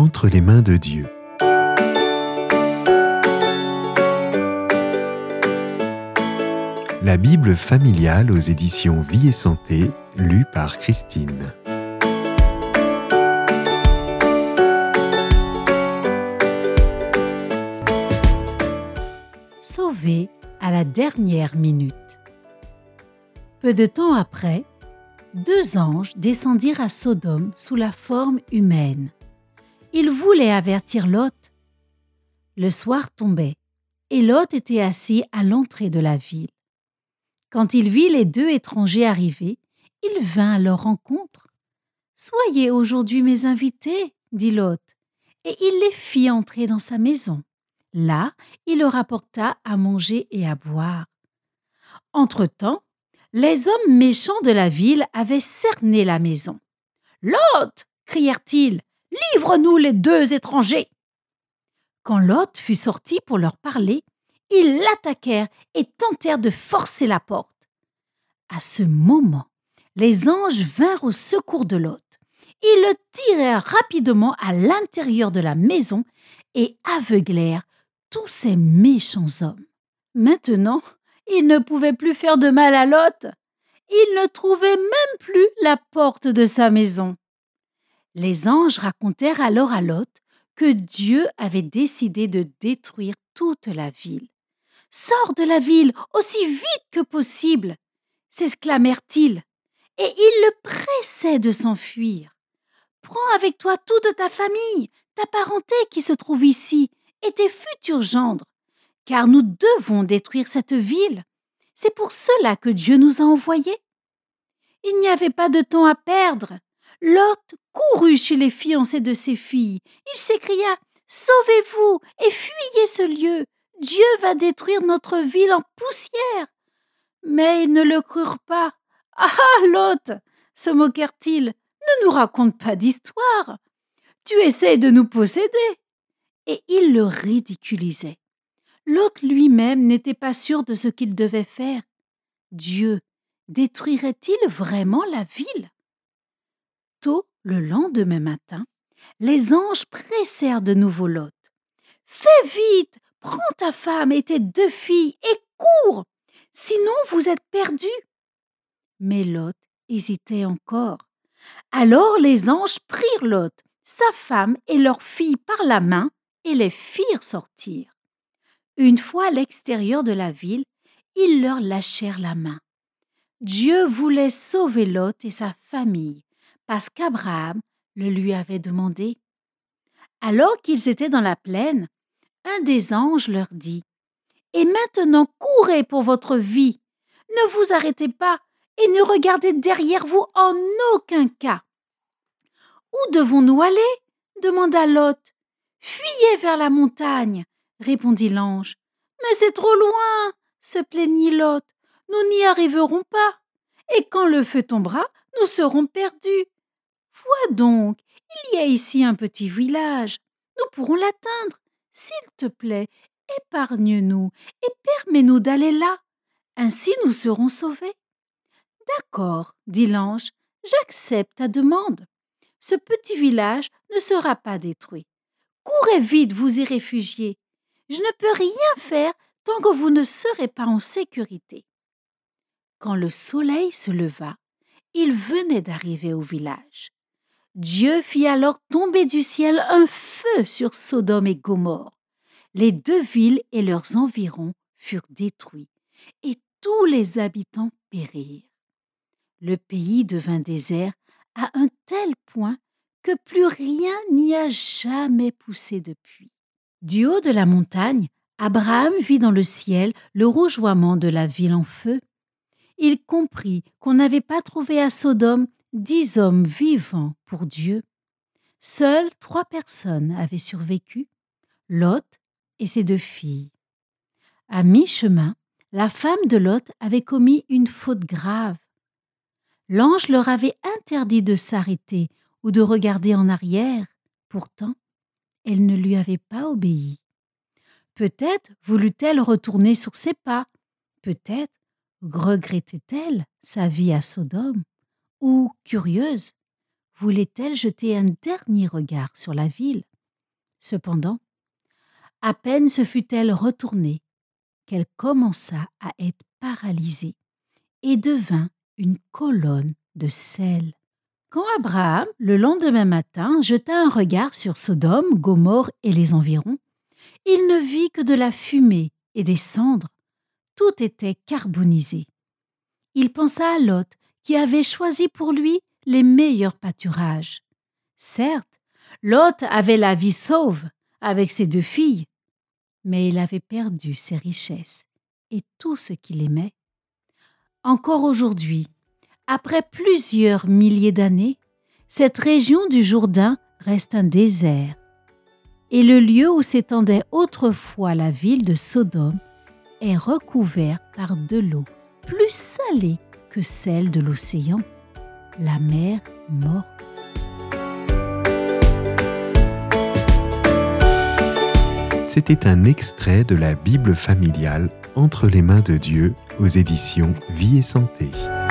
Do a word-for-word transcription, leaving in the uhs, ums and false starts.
entre les mains de Dieu. La Bible familiale aux éditions Vie et Santé, lue par Christine. Sauvé à la dernière minute. Peu de temps après, deux anges descendirent à Sodome sous la forme humaine. Ils voulaient avertir Lot. Le soir tombait, et Lot était assis à l'entrée de la ville. Quand il vit les deux étrangers arriver, il vint à leur rencontre. « Soyez aujourd'hui mes invités, dit Lot, et il les fit entrer dans sa maison. Là, il leur apporta à manger et à boire. Entre-temps, les hommes méchants de la ville avaient cerné la maison. « Lot !» crièrent-ils, « livre-nous les deux étrangers !» Quand Lot fut sorti pour leur parler, ils l'attaquèrent et tentèrent de forcer la porte. À ce moment, les anges vinrent au secours de Lot. Ils le tirèrent rapidement à l'intérieur de la maison et aveuglèrent tous ces méchants hommes. Maintenant, ils ne pouvaient plus faire de mal à Lot. Il ne trouvait même plus la porte de sa maison. Les anges racontèrent alors à Lot que Dieu avait décidé de détruire toute la ville. « Sors de la ville aussi vite que possible !» s'exclamèrent-ils, et ils le pressaient de s'enfuir. « Prends avec toi toute ta famille, ta parenté qui se trouve ici, et tes futurs gendres, car nous devons détruire cette ville. C'est pour cela que Dieu nous a envoyés. » Il n'y avait pas de temps à perdre. Lot courut chez les fiancés de ses filles. Il s'écria « Sauvez-vous et fuyez ce lieu. Dieu va détruire notre ville en poussière. » Mais ils ne le crurent pas. « Ah, Lot !» se moquèrent-ils. « Ne nous raconte pas d'histoire. Tu essaies de nous posséder. » Et ils le ridiculisaient. Lot lui-même n'était pas sûr de ce qu'il devait faire. Dieu détruirait-il vraiment la ville? Tôt le lendemain matin, les anges pressèrent de nouveau Lot. « Fais vite, prends ta femme et tes deux filles et cours, sinon vous êtes perdus. » Mais Lot hésitait encore. Alors les anges prirent Lot, sa femme et leurs filles par la main et les firent sortir. Une fois à l'extérieur de la ville, ils leur lâchèrent la main. Dieu voulait sauver Lot et sa famille, parce qu'Abraham le lui avait demandé. Alors qu'ils étaient dans la plaine, un des anges leur dit « Et maintenant courez pour votre vie, ne vous arrêtez pas et ne regardez derrière vous en aucun cas. »« Où devons-nous aller ?» demanda Lot. « Fuyez vers la montagne, » répondit l'ange. « Mais c'est trop loin, » se plaignit Lot. « Nous n'y arriverons pas, et quand le feu tombera, nous serons perdus. Vois donc, il y a ici un petit village, nous pourrons l'atteindre. S'il te plaît, épargne-nous et permets-nous d'aller là, ainsi nous serons sauvés. » « D'accord, » dit l'ange, « j'accepte ta demande. Ce petit village ne sera pas détruit. Courez vite vous y réfugier. Je ne peux rien faire tant que vous ne serez pas en sécurité. » Quand le soleil se leva, il venait d'arriver au village. Dieu fit alors tomber du ciel un feu sur Sodome et Gomorrhe. Les deux villes et leurs environs furent détruits, et tous les habitants périrent. Le pays devint désert à un tel point que plus rien n'y a jamais poussé depuis. Du haut de la montagne, Abraham vit dans le ciel le rougeoiement de la ville en feu. Il comprit qu'on n'avait pas trouvé à Sodome dix hommes vivants pour Dieu. Seules trois personnes avaient survécu, Lot et ses deux filles. À mi-chemin, la femme de Lot avait commis une faute grave. L'ange leur avait interdit de s'arrêter ou de regarder en arrière. Pourtant, elle ne lui avait pas obéi. Peut-être voulut-elle retourner sur ses pas. Peut-être regrettait-elle sa vie à Sodome. Ou, curieuse, voulait-elle jeter un dernier regard sur la ville? Cependant, à peine se fut-elle retournée qu'elle commença à être paralysée et devint une colonne de sel. Quand Abraham, le lendemain matin, jeta un regard sur Sodome, Gomorrhe et les environs, il ne vit que de la fumée et des cendres. Tout était carbonisé. Il pensa à Lot, qui avait choisi pour lui les meilleurs pâturages. Certes, Lot avait la vie sauve avec ses deux filles, mais il avait perdu ses richesses et tout ce qu'il aimait. Encore aujourd'hui, après plusieurs milliers d'années, cette région du Jourdain reste un désert. Et le lieu où s'étendait autrefois la ville de Sodome est recouvert par de l'eau plus salée que celle de l'océan, la mer morte. C'était un extrait de la Bible familiale Entre les mains de Dieu aux éditions Vie et Santé.